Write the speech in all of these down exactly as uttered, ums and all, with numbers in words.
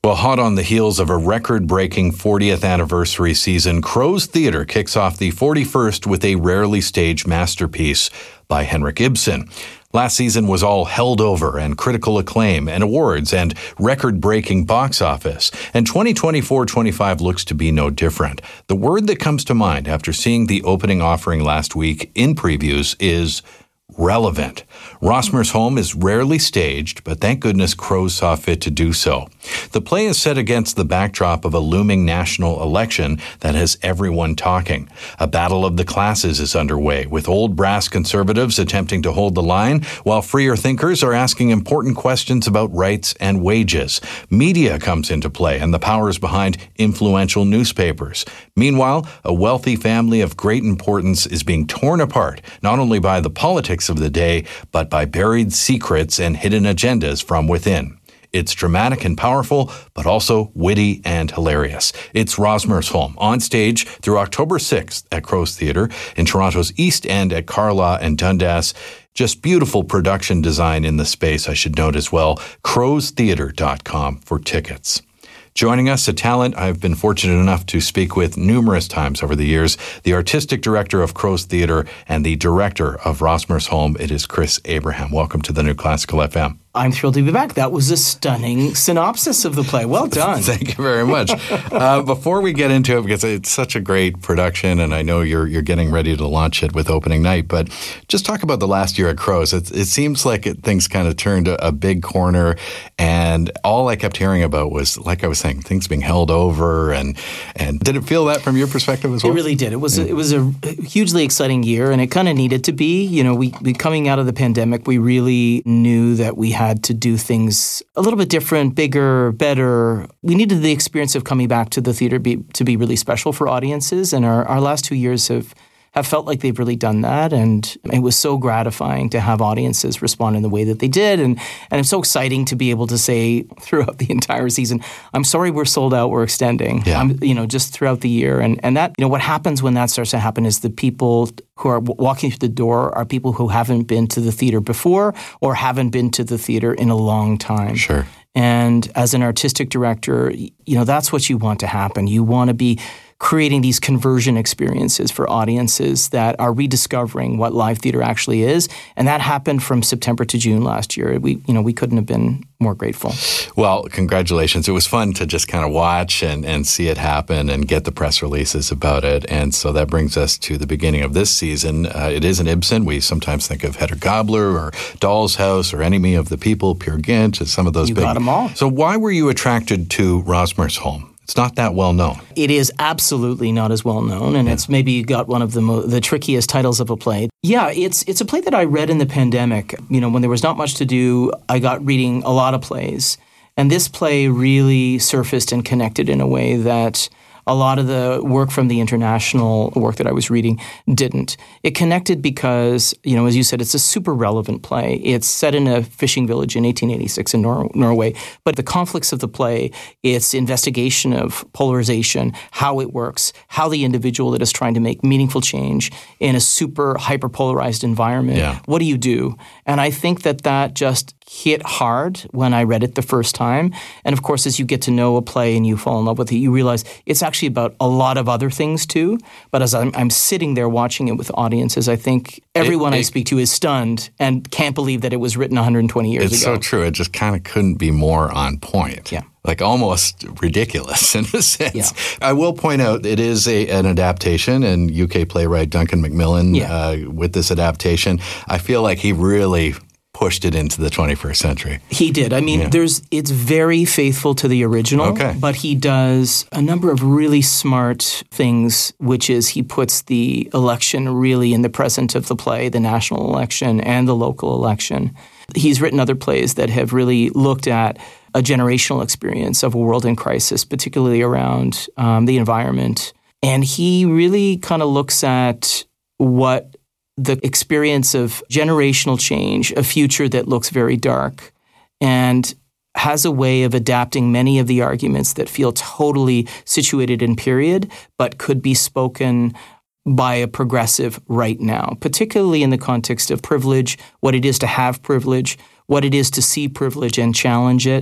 Well, hot on the heels of a record-breaking fortieth anniversary season, Crow's Theatre kicks off the forty-first with a rarely staged masterpiece by Henrik Ibsen. Last season was all held over and critical acclaim and awards and record-breaking box office. And twenty twenty-four twenty-five looks to be no different. The word that comes to mind after seeing the opening offering last week in previews is relevant. Rosmersholm is rarely staged, but thank goodness Crows saw fit to do so. The play is set against the backdrop of a looming national election that has everyone talking. A battle of the classes is underway, with old brass conservatives attempting to hold the line, while freer thinkers are asking important questions about rights and wages. Media comes into play and the powers behind influential newspapers. Meanwhile, a wealthy family of great importance is being torn apart, not only by the politics of the day, but by buried secrets and hidden agendas from within. It's dramatic and powerful, but also witty and hilarious. It's Rosmersholm, on stage through October sixth at Crow's Theatre, in Toronto's East End at Carlaw and Dundas. Just beautiful production design in the space, I should note as well. crows theatre dot com for tickets. Joining us, a talent I've been fortunate enough to speak with numerous times over the years, the artistic director of Crow's Theatre and the director of Rosmersholm. It is Chris Abraham. Welcome to the New Classical F M. I'm thrilled to be back. That was a stunning synopsis of the play. Well done. Thank you very much. uh, before we get into it, because it's such a great production, and I know you're you're getting ready to launch it with opening night, but just talk about the last year at Crow's. It, it seems like it, things kind of turned a, a big corner, and all I kept hearing about was, like I was saying, things being held over, and and did it feel that from your perspective as well? It really did. It was yeah. a, it was a hugely exciting year, and it kind of needed to be. You know, we, we coming out of the pandemic, we really knew that we had had to do things a little bit different, bigger, better. We needed the experience of coming back to the theater be, to be really special for audiences, and our, our last two years have, have felt like they've really done that, and it was so gratifying to have audiences respond in the way that they did, and, and it's so exciting to be able to say throughout the entire season, I'm sorry we're sold out, we're extending, yeah. I'm, you know, just throughout the year. And, and that, you know, what happens when that starts to happen is the people who are walking through the door are people who haven't been to the theater before or haven't been to the theater in a long time. Sure. And as an artistic director, you know, that's what you want to happen. You want to be creating these conversion experiences for audiences that are rediscovering what live theater actually is. And that happened from September to June last year. We, you know, we couldn't have been more grateful. Well, congratulations. It was fun to just kind of watch and, and see it happen and get the press releases about it. And so that brings us to the beginning of this season. Uh, it is an Ibsen. We sometimes think of Hedda Gabler or Doll's House or Enemy of the People, Peer Gynt, and some of those you big. You got them all. So why were you attracted to Rosmersholm? It's not that well known. It is absolutely not as well known, and yeah. it's maybe got one of the mo- the trickiest titles of a play. Yeah, it's it's a play that I read in the pandemic. You know, when there was not much to do, I got reading a lot of plays, and this play really surfaced and connected in a way that a lot of the work from the international work that I was reading didn't. It connected because, you know, as you said, it's a super relevant play. It's set in a fishing village in eighteen eighty-six in Nor- Norway. But the conflicts of the play, its investigation of polarization, how it works, how the individual that is trying to make meaningful change in a super hyper-polarized environment, yeah. what do you do? And I think that that just hit hard when I read it the first time. And of course, as you get to know a play and you fall in love with it, you realize it's actually about a lot of other things too. But as I'm, I'm sitting there watching it with audiences, I think everyone it, it, I speak to is stunned and can't believe that it was written one hundred twenty years it's ago. It's so true. It just kind of couldn't be more on point. Yeah. Like almost ridiculous in a sense. Yeah. I will point out it is a, an adaptation, and U K playwright Duncan Macmillan yeah. uh, with this adaptation, I feel like he really pushed it into the twenty-first century. He did. I mean, yeah. there's it's very faithful to the original, okay. but he does a number of really smart things, which is he puts the election really in the present of the play, the national election and the local election. He's written other plays that have really looked at a generational experience of a world in crisis, particularly around um, the environment. And he really kind of looks at what the experience of generational change, a future that looks very dark, and has a way of adapting many of the arguments that feel totally situated in period, but could be spoken by a progressive right now, particularly in the context of privilege, what it is to have privilege, what it is to see privilege and challenge it. Right.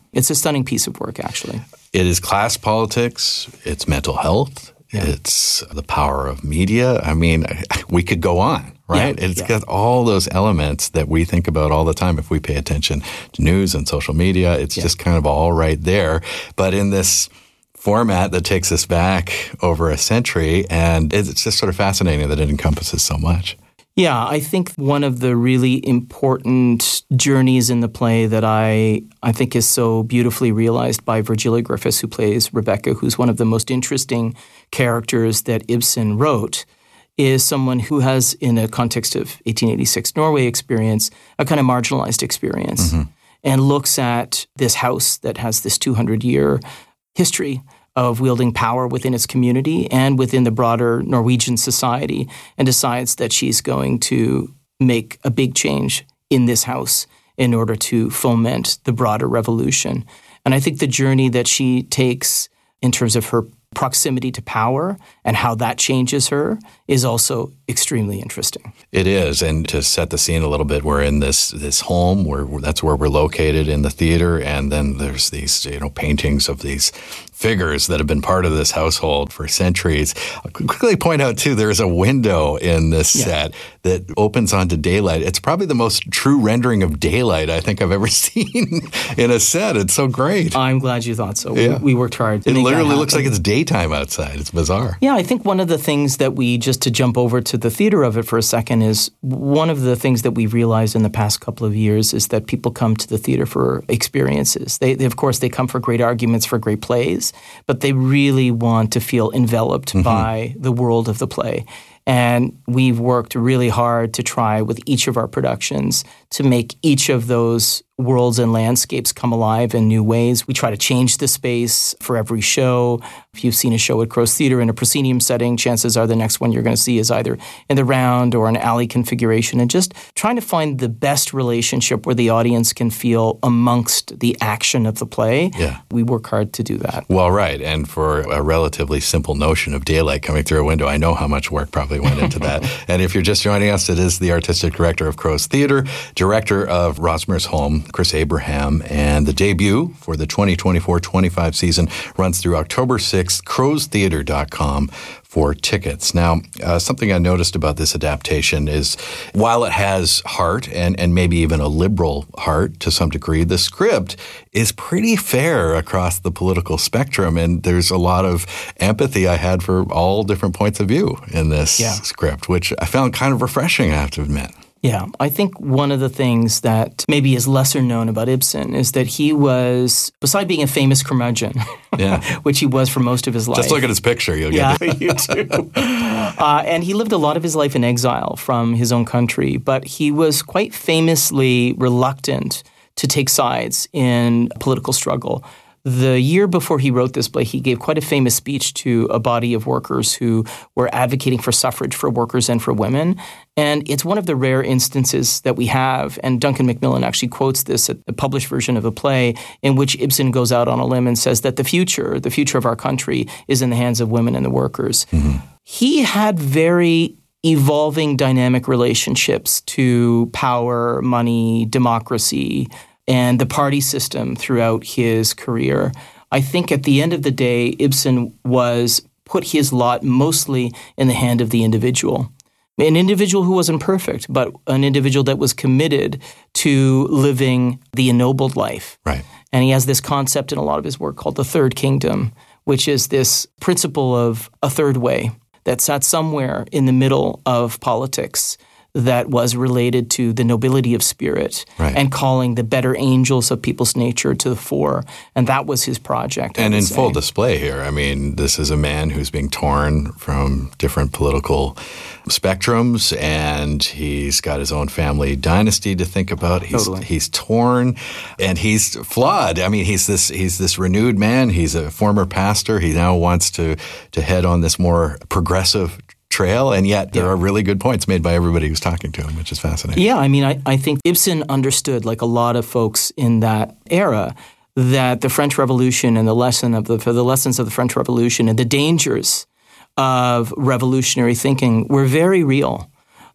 It's a stunning piece of work, actually. It is class politics. It's mental health. Yeah. It's the power of media. I mean, we could go on, right? Yeah, it's yeah. got all those elements that we think about all the time if we pay attention to news and social media. It's yeah. just kind of all right there. But in this format that takes us back over a century, and it's just sort of fascinating that it encompasses so much. Yeah, I think one of the really important journeys in the play that I I think is so beautifully realized by Virgilia Griffiths, who plays Rebecca, who's one of the most interesting characters that Ibsen wrote, is someone who has, in a context of eighteen eighty-six Norway experience, a kind of marginalized experience, mm-hmm. and looks at this house that has this two hundred year history of wielding power within its community and within the broader Norwegian society, and decides that she's going to make a big change in this house in order to foment the broader revolution. And I think the journey that she takes in terms of her proximity to power and how that changes her is also extremely interesting. It is. And to set the scene a little bit, we're in this this home where that's where we're located in the theater, and then there's these, you know, paintings of these figures that have been part of this household for centuries. I'll quickly point out too, there's a window in this yeah. set that opens onto daylight. It's probably the most true rendering of daylight I think I've ever seen in a set. It's so great. I'm glad you thought so. Yeah. We, we worked hard to It make literally that looks like it's daytime outside. It's bizarre. Yeah, I think one of the things that we, just to jump over to the theater of it for a second, is one of the things that we've realized in the past couple of years is that people come to the theater for experiences. They, they of course, they come for great arguments, for great plays, but they really want to feel enveloped mm-hmm. by the world of the play. And we've worked really hard to try with each of our productions to make each of those worlds and landscapes come alive in new ways. We try to change the space for every show. If you've seen a show at Crow's Theatre in a proscenium setting, chances are the next one you're going to see is either in the round or an alley configuration, and just trying to find the best relationship where the audience can feel amongst the action of the play. Yeah. We work hard to do that. Well, right. And for a relatively simple notion of daylight coming through a window, I know how much work probably went into that. And if you're just joining us, it is the artistic director of Crow's Theatre, director of Rosmer's Home, Chris Abraham, and the debut for the twenty twenty-four twenty-five season runs through October sixth, crows theatre dot com for tickets. Now, uh, something I noticed about this adaptation is while it has heart and, and maybe even a liberal heart to some degree, the script is pretty fair across the political spectrum, and there's a lot of empathy I had for all different points of view in this yeah. script, which I found kind of refreshing, I have to admit. Yeah, I think one of the things that maybe is lesser known about Ibsen is that he was, beside being a famous curmudgeon, yeah. which he was for most of his life. Just look at his picture, you'll get yeah, it. you too. Uh, and he lived a lot of his life in exile from his own country, but he was quite famously reluctant to take sides in political struggle. The year before he wrote this play, he gave quite a famous speech to a body of workers who were advocating for suffrage for workers and for women. And it's one of the rare instances that we have, and Duncan Macmillan actually quotes this at the published version of the play, in which Ibsen goes out on a limb and says that the future, the future of our country, is in the hands of women and the workers. Mm-hmm. He had very evolving dynamic relationships to power, money, democracy, and the party system throughout his career. I think at the end of the day, Ibsen was put his lot mostly in the hand of the individual. An individual who wasn't perfect, but an individual that was committed to living the ennobled life. Right. And he has this concept in a lot of his work called the third kingdom, which is this principle of a third way that sat somewhere in the middle of politics that was related to the nobility of spirit right. and calling the better angels of people's nature to the fore. And that was his project. And in say. full display here, I mean, this is a man who's being torn from different political spectrums, and he's got his own family dynasty to think about. He's totally. he's torn, and he's flawed. I mean, he's this he's this renewed man. He's a former pastor. He now wants to to head on this more progressive trail, and yet there yeah. are really good points made by everybody who's talking to him, which is fascinating. Yeah, I mean, I, I think Ibsen understood, like a lot of folks in that era, that the French Revolution and the lesson of the for the lessons of the French Revolution and the dangers of revolutionary thinking were very real.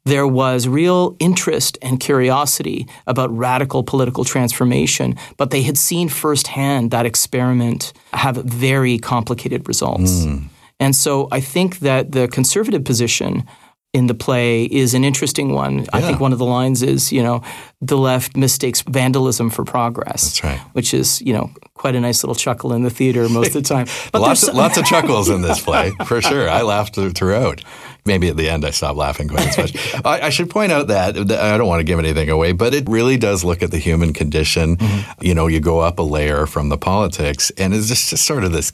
there was real interest and curiosity about radical political transformation, but they had seen firsthand that experiment have very complicated results. Mm. And so I think that the conservative position in the play is an interesting one. Yeah. I think one of the lines is, you know, the left mistakes vandalism for progress. That's right. Which is, you know, quite a nice little chuckle in the theater most of the time. But lots, of, lots of chuckles in this play, for sure. I laughed throughout. Maybe at the end I stopped laughing quite as much. I, I should point out that, I don't want to give anything away, but it really does look at the human condition. Mm-hmm. You know, you go up a layer from the politics, and it's just, just sort of this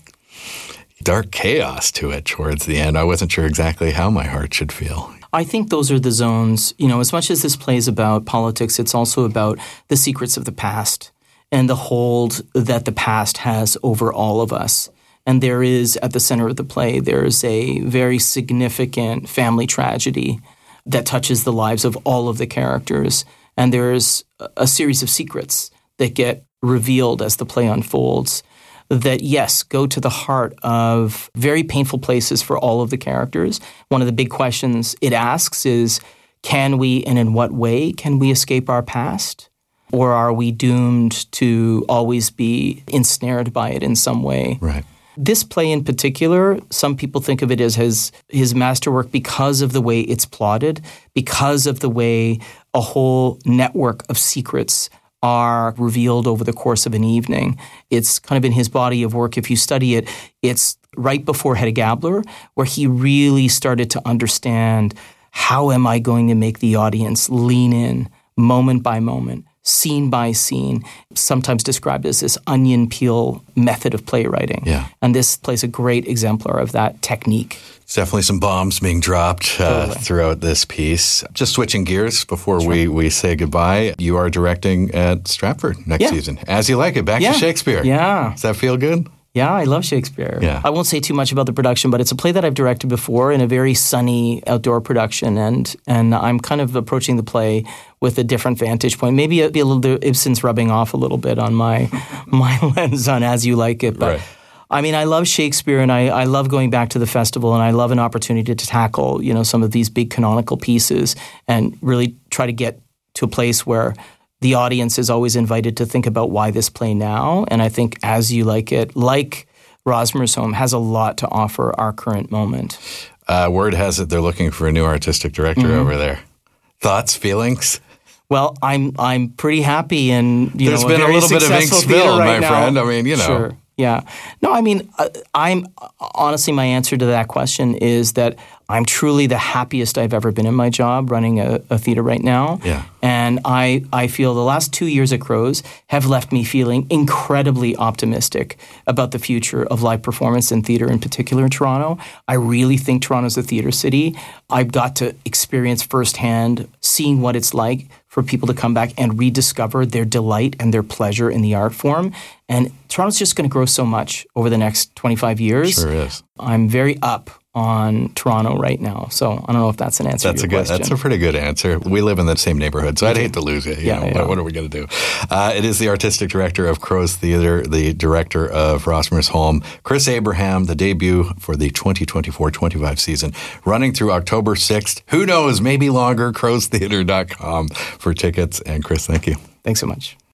dark chaos to it towards the end. I wasn't sure exactly how my heart should feel. I think those are the zones. You know, as much as this play is about politics, it's also about the secrets of the past and the hold that the past has over all of us. And there is, at the center of the play, there's a very significant family tragedy that touches the lives of all of the characters. And there's a series of secrets that get revealed as the play unfolds that, yes, go to the heart of very painful places for all of the characters. One of the big questions it asks is, can we and in what way can we escape our past? Or are we doomed to always be ensnared by it in some way? Right. This play in particular, some people think of it as his, his masterwork because of the way it's plotted, because of the way a whole network of secrets are revealed over the course of an evening. It's kind of in his body of work. If you study it, it's right before Hedda Gabler, where he really started to understand, how am I going to make the audience lean in moment by moment, scene by scene, sometimes described as this onion peel method of playwriting. Yeah. And this plays a great exemplar of that technique. There's definitely some bombs being dropped uh, totally. throughout this piece. Just switching gears before we, we say goodbye, you are directing at Stratford next yeah. season. As You Like It, back yeah. to Shakespeare. Yeah. Does that feel good? Yeah, I love Shakespeare. Yeah. I won't say too much about the production, but it's a play that I've directed before in a very sunny outdoor production, and and I'm kind of approaching the play with a different vantage point. Maybe a, be a little bit, Ibsen's rubbing off a little bit on my my lens on As You Like It, but. Right. I mean, I love Shakespeare, and I, I love going back to the festival, and I love an opportunity to tackle, you know, some of these big canonical pieces and really try to get to a place where the audience is always invited to think about why this play now. And I think As You Like It, like Rosmersholm, has a lot to offer our current moment. Uh, word has it they're looking for a new artistic director mm-hmm. over there. Thoughts, feelings? Well, I'm I'm pretty happy, and you There's know, been a, a little bit of ink spilled, right my now. friend. I mean, you know. Sure. Yeah. No, I mean, uh, I'm honestly, my answer to that question is that I'm truly the happiest I've ever been in my job running a, a theater right now. Yeah. And I, I feel the last two years at Crows have left me feeling incredibly optimistic about the future of live performance and theater, in particular in Toronto. I really think Toronto's a theater city. I've got to experience firsthand seeing what it's like for people to come back and rediscover their delight and their pleasure in the art form. And Toronto's just going to grow so much over the next twenty-five years. Sure is. I'm very up on Toronto right now. So I don't know if that's an answer that's to your a good, question. That's a pretty good answer. We live in the same neighborhood, so I'd hate to lose it. You yeah, know, yeah. What, what are we going to do? Uh, it is the artistic director of Crows Theatre, the director of Rosmersholm, Chris Abraham, the debut for the twenty twenty-four twenty-five season, running through October sixth. Who knows, maybe longer, crows theatre dot com for tickets. And Chris, thank you. Thanks so much.